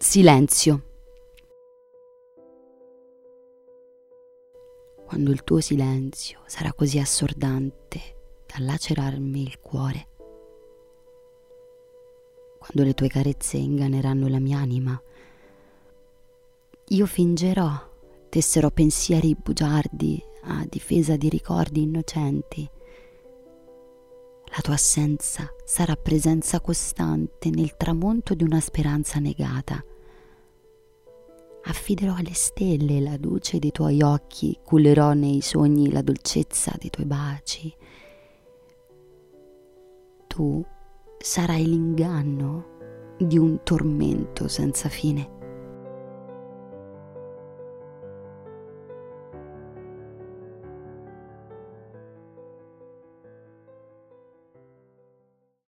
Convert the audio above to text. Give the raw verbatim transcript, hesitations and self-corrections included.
Silenzio. Quando il tuo silenzio sarà così assordante da lacerarmi il cuore, quando le tue carezze inganneranno la mia anima, io fingerò, tesserò pensieri bugiardi a difesa di ricordi innocenti. La tua assenza sarà presenza costante nel tramonto di una speranza negata. Affiderò alle stelle la luce dei tuoi occhi, cullerò nei sogni la dolcezza dei tuoi baci. Tu sarai l'inganno di un tormento senza fine.